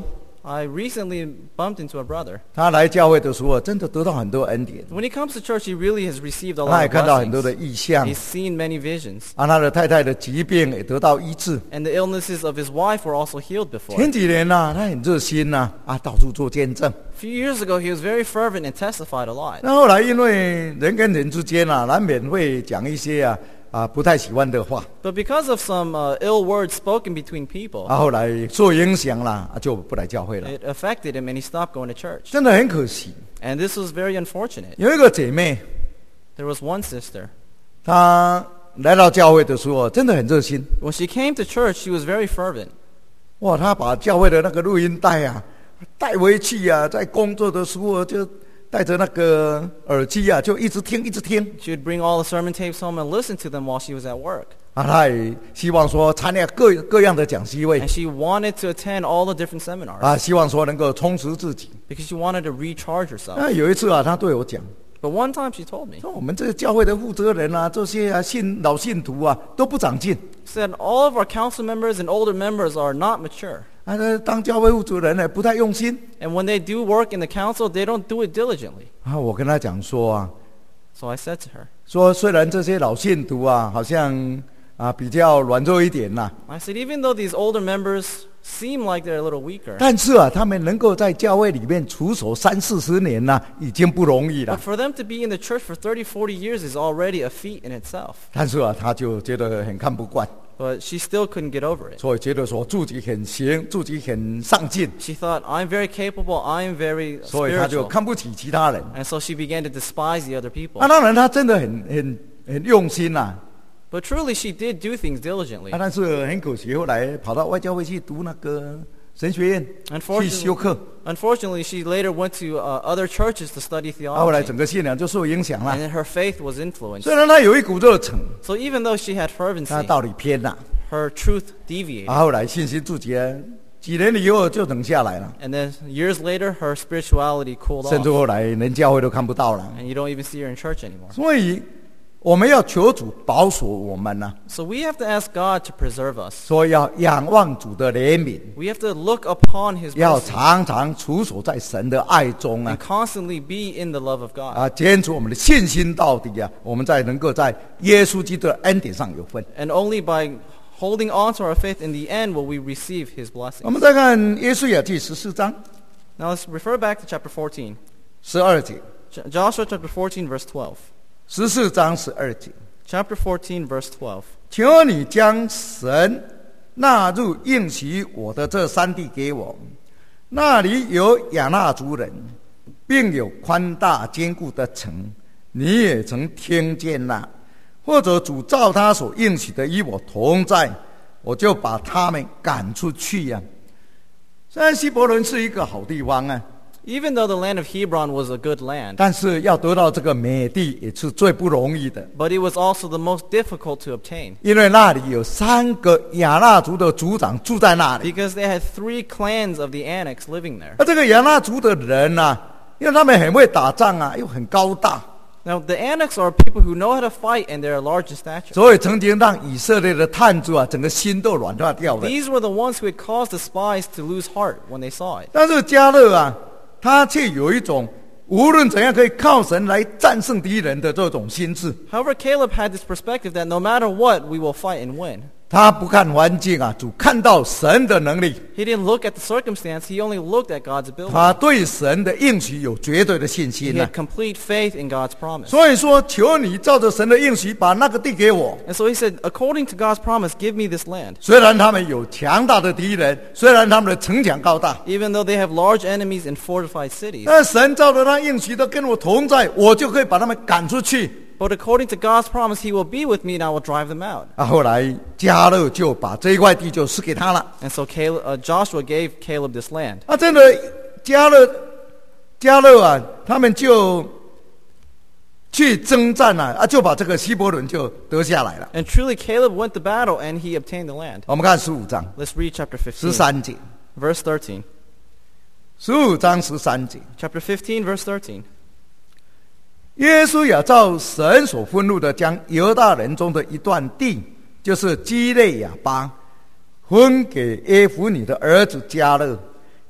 I recently bumped into a brother. 他来教会的时候，真的得到很多恩典， When he comes to church, he really has received a 他 lot 也 of 看到很多 blessings. 的异象， He's seen many visions. 啊，他的太太的疾病也得到医治。 And the illnesses of his wife were also healed before. 前几年呢、他很热心呐、啊，到处做见证。 A few years ago, he was very fervent and testified a lot. 那后来因为人跟人之间啊，难免会讲一些啊啊不太喜欢的话， But because of some uh, ill words spoken between people, 啊，后来受影响了，啊，就不来教会了。 it affected him and he stopped going to church. 真的很可惜。 And this was very unfortunate. 有一个姐妹， There was one sister. 她来到教会的时候，真的很热心。 When she came to church, she was very fervent. 哇，她把教会的那个录音带啊带回去啊，在工作的时候就带着那个耳机啊，就一直听，一直听。 She would bring all the sermon tapes home and listen to them while she was at work. 啊，她也希望说参加各各样的讲习会 And she wanted to attend all the different seminars 啊，希望说能够充实自己。 because she wanted to recharge herself. 那有一次啊，她对我讲。 But one time she told me, 说我们这个教会的负责人啊，这些啊信老信徒啊都不长进 she said, all of our council members and older members are not mature. 啊，这当教会负责人呢不太用心 And when they do work in the council, they don't do it diligently. 啊。我跟他讲说啊， So I said to her, 说虽然这些老信徒啊好像啊比较软弱一点呐、 I said, even though these older members seem like they're a little weaker, 但是啊他们能够在教会里面处守三四十年呐、已经不容易 but 了。 for them to be in the church for thirty, forty years is already a feat in itself. 但是啊他就觉得很看不惯， But she still couldn't get over it. 所以觉得说自己很行，自己很上进， She thought, I'm very capable, I'm very 所以他就 spiritual. 看不起其他人。 And so she began to despise the other people. 啊，当然他真的很很很用心呐、啊。 But truly, she did do things diligently. 啊，但是很可惜，后来跑到外教会去读那个神学院，去修课， Unfortunately, she later went to uh, other churches to study 啊，后来 theology. 整个信仰就受影响 And 了。 then her faith was influenced. 虽然他有一股热忱， So even though she had 他 fervency, 道理偏了， her truth deviated. 啊，后来信心自己几年以后就冷下来了， And then years later, her spirituality cooled 甚至 off. 后来连教会都看不到了。 And you don't even see her in church anymore. 所以我们要求主保守我们呢、 So we have to ask God to preserve us. 说要仰望主的怜悯， We have to look upon His 要 mercy 常常处守在神的爱中 and 啊， constantly be in the love of God. 啊，坚持我们的信心到底啊，我们才能够在耶稣基督的恩典上有份。 And only by holding on to our faith in the end will we receive His 我 blessings. 们再看约书亚记十四章 Now let's refer back to chapter fourteen. 十二节， J- Joshua chapter fourteen, verse twelve. 十四章十二节， Chapter fourteen, verse twelve. 求你将神纳入应许我的这山地给我，那里有亚纳族人，并有宽大坚固的城，你也曾听见呐。或者主照他所应许的与我同在，我就把他们赶出去呀、啊。虽然希伯伦是一个好地方啊， Even though the land of Hebron was a good land, 但是要得到这个美地也是最不容易的， but it was also the most difficult to obtain 因为那里有三个亚纳族的族长住在那里。 because they had three clans of the Anaks living there. 而这个亚纳族的人啊，因为他们很会打仗啊，又很高大， Now, the Anaks are people who know how to fight and they're large in stature. 所以曾经让以色列的探子啊，整个心都软化掉了。 These were the ones who had caused the spies to lose heart when they saw it. 但是加勒啊，他却有一种无论怎样可以靠神来战胜敌人的这种心智。 However, Caleb had this perspective that no matter what, we will fight and win. 他不看环境啊，只看到神的能力。 He didn't look at the circumstance, he only looked at God's ability. 他对神的应许有绝对的信 He 心啊 had。complete faith in God's promise. 所以说，求你照着神的应许，把那个地给我。 And so he said, according to God's promise, give me this land. 虽然他们有强大的敌人，虽然他们的城墙高大， Even though they have large enemies and fortified cities. 但神照着他应许的跟我同在，我就可以把他们赶出去。 But according to God's promise, he will be with me and I will drive them out. 啊，后来加勒就把这一块地就赐给他了。 And so Caleb, uh, Joshua gave Caleb this land. 啊，真的加勒加勒啊，他们就去征战啊，啊，就把这个希伯伦就得下来了。 And truly Caleb went to battle and he obtained the land. 我们看十五章 Let's read chapter 十 fifteen, 三节， verse thirteen. 十五章十三节。 Chapter fifteen, verse thirteen. 耶稣也照神所吩咐的，将犹大人中的一段地，就是基列亚巴，分给耶孚尼的儿子迦勒，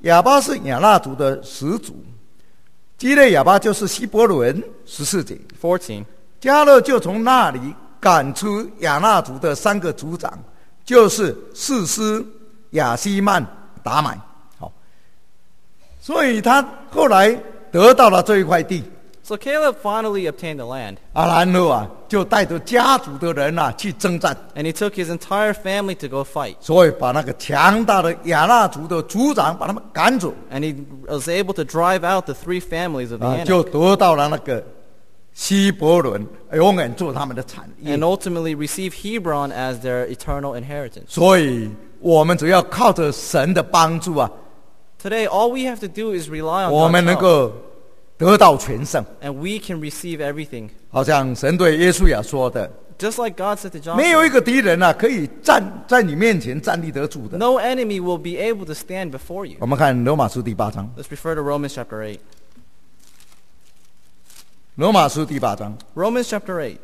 亚巴是亚衲族的始祖，基列亚巴就是希伯伦。十四节， fourteen. 迦勒就从那里赶出亚衲族的三个族长，就是士师、亚希曼、达买。好，所以他后来得到了这一块地。 So Caleb finally obtained the land, 啊，然后啊，就带着家族的人啊去征战， and he took his entire family to go fight. 所以把那个强大的亚衲族的族长把他们赶走， And he was able to drive out the three families of the 啊， Anak, 就得到了那个希伯伦，永远做他们的产业 and。ultimately receive Hebron as their eternal inheritance. 所以我们只要靠着神的帮助啊， Today, all we have to do is rely on 我 God's 们能 help, 够得到全胜。 and we can receive everything. 好像神对耶稣亚说的， Just like God said to 没有一 Joshua, 个敌人啊可以站在你面前站立得住的。 no enemy will be able to stand before you. 我们看罗马书第八章， Let's refer to Romans chapter eight. 罗马书第八章。 Romans chapter eight.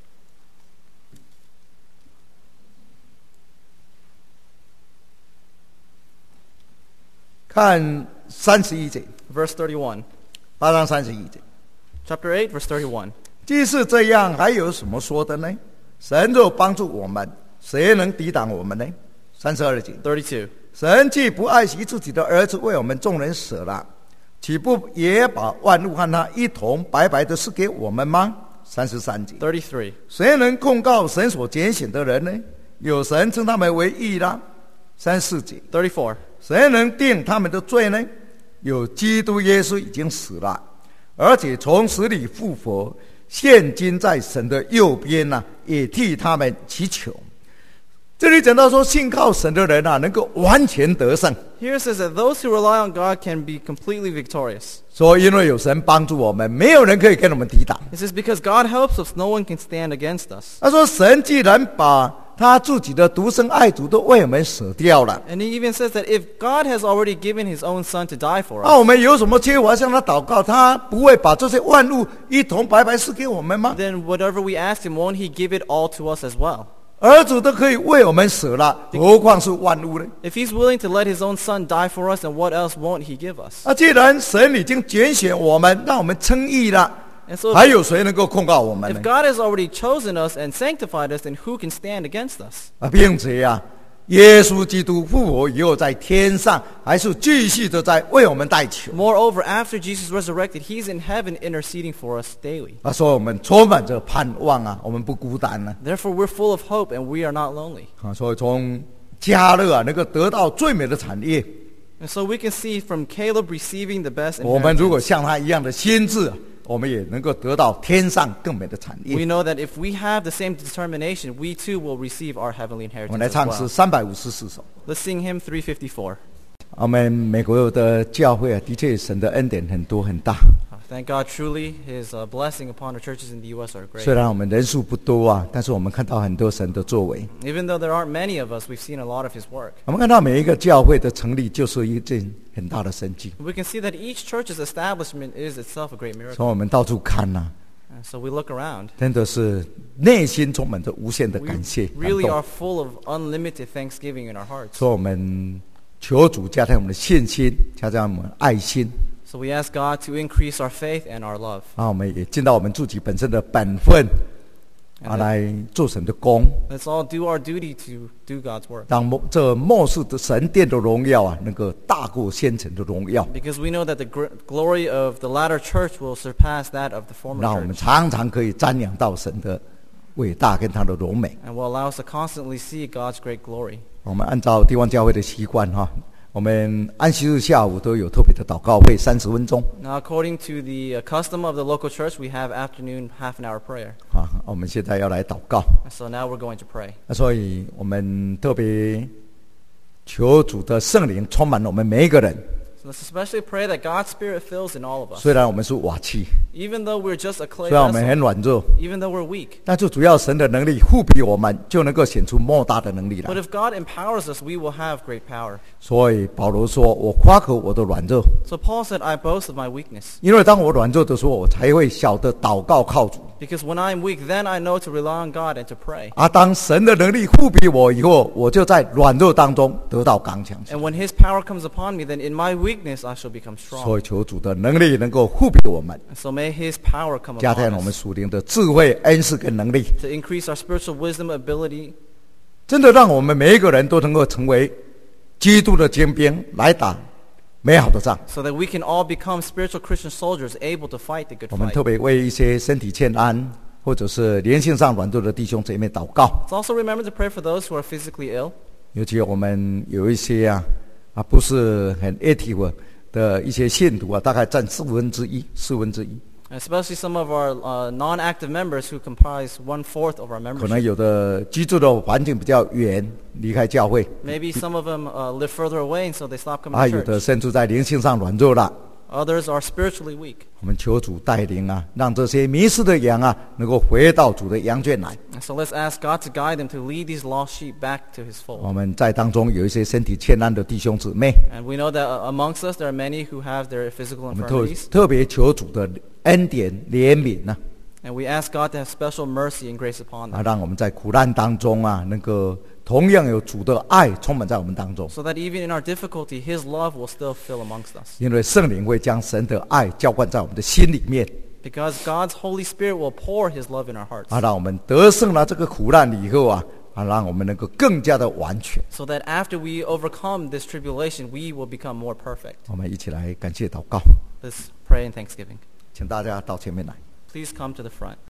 看三十一节， Verse thirty-one. 八章三十一节。 Chapter eight, verse thirty-one. 既是这样，还有什么说的呢？神若帮助我们，谁能抵挡我们呢？三十二节。 thirty-two. 神既不爱惜自己的儿子为我们众人舍了，岂不也把万物和他一同白白的赐给我们吗？三十三节。 thirty-three. 谁能控告神所拣选的人呢？有神称他们为义啦。三十四节。 thirty-four. 谁能定他们的罪呢？有基督耶稣已经死了，而且从死里复活，现今在神的右边呢、啊，也替他们祈求。这里讲到说，信靠神的人啊，能够完全得胜。 Here it says that those who rely on God can be completely victorious. 所以，因为有神帮助我们，没有人可以跟我们抵挡。 It says because God helps us, no one can stand against us. 他说，神既然把他自己的独生爱子都为我们舍掉了， And he even says that if God has already given his own son to die for 那 us, 我们有什么缺乏向他祷告，他不会把这些万物一同白白赐给我们吗？ then whatever we ask him, won't he give it all to us as well? 儿子都可以为我们舍了，何况是万物呢？ If he's willing to let his own son die for us, then what else won't he give us? 那既然神已经拣选我们，让我们称义了， And so 还 if, 有谁能够控告我们 if 呢？ God has already chosen us and sanctified us, then who can stand against us? 啊，并且啊，耶稣基督复活以后，在天上还是继续的在为我们代求。 Moreover, after Jesus resurrected, he's in heaven interceding for us daily. 啊，所以我们充满着盼望啊，我们不孤单了 Therefore, we're full of hope and we are not lonely. 啊。所以从迦勒啊，能够得到最美的产业。 And so we can see from Caleb receiving the best 我们如果 inheritance, 像他一样的心智啊，我们也能够得到天上更美的产 we 业。 know that if we have the same determination, we too will receive our heavenly 我们来 inheritance 唱 as 诗 well. 三百五十四首。 Let's sing hymn three fifty-four. 我们美国的教会啊，的确神的恩典很多很大。 Uh, Thank God, truly, His uh, blessing upon our churches in the U S are 虽 great. 然我们人数不多啊，但是我们看到很多神的作为。 Even though there aren't many of us, we've seen a lot of His work. 我们看到每一个教会的成立就是一件很大的神迹。 We can see that each church's establishment is itself a great 从 miracle. 我们到处看呐、 And so we look around. 真的是内心充满着无限的 We 感谢、感 really 动。 are full of unlimited thanksgiving in our hearts. 所以我们求主加添我们的信心，加添我们的爱心， So we ask God to increase our faith and our love. 啊，我们也尽到我们自己本身的本分，啊， And 来做神的工， let's all do our duty to do God's work. 让末这末世的神殿的荣耀啊，能够大过先前的荣耀， Because we know that the gr- glory of the latter church will surpass that of the former 让我们 church. 常常可以瞻仰到神的伟大跟他的荣美。 And will allow us to constantly see God's great glory. 我们按照地方教会的习惯哈，我们安息日下午都有特别的祷告会，三十分钟 Now, according to the uh, custom of the local church, we have afternoon half an hour prayer. 啊。我们现在要来祷告， So now we're going to pray. 那所以我们特别求主的圣灵充满我们每一个人。 So let's especially pray that God's Spirit fills in all of us. 虽然我们是瓦器， Even though we're just a clay 虽然我们 vessel, 很软弱， even though we're weak. 但是主要神的能力护庇我们，就能够显出莫大的能力 But 来。 if God empowers us, we will have great power. 所以保罗说：“我夸口我的软弱， So Paul said, I boast of my weakness. 因为当我软弱的时候，我才会晓得祷告靠主。 Because when I am weak, then I know to rely on God and to pray. 啊，当神的能力护庇我以后，我就在软弱当中得到刚强。 And when his power comes upon me, then in my weakness I shall become 所 strong. 以求主的能力能够护庇我们， And so may his power come 加 upon 添我们 us 属灵的智慧、恩赐跟能力， to increase our spiritual wisdom, ability, 真的让我们每一个人都能够成为基督的精兵，来打美好的仗。 so that we can all become spiritual Christian soldiers able to fight the good 我们 fight. 特别为一些身体欠安或者是灵性上软弱的弟兄姐妹祷告。 Let's also remember to pray for those who are physically ill. 尤其我们有一些啊啊不是很 active 的一些信徒啊，大概占四分之一，四分之一。 Especially some of our uh, non-active members who comprise one-fourth of our 可能 membership. 有的居住的环境比较远，离开教会 Maybe some of them uh, live further away, and so they stop coming 啊， to 有的 church. 甚至在灵性上软弱了。 Others are spiritually weak. 我们求主带领啊，让这些迷失的羊啊，能够回到主的羊圈来。 And so let's ask God to guide them to lead these lost sheep back to his 我 fold. 们在当中有一些身体欠安的弟兄姊妹， And we know that uh, amongst us there are many who have their physical 我们特 infirmities. 特别求主的恩典怜悯啊， And we ask God to have special mercy and grace upon 啊， them. 让我们在苦难当中啊，能够同样有主的爱充满在我们当中。 So that even in our difficulty, his love will still fill amongst us. 因为圣灵会将神的爱浇灌在我们的心里面， Because God's Holy Spirit will pour his love in our hearts. 啊，让我们得胜了这个苦难以后啊，啊，让我们能够更加的完全。 So that after we overcome this tribulation, we will become more perfect. 我们一起来感谢祷告， Let's pray in thanksgiving. 请大家到前面来。 Please come to the front.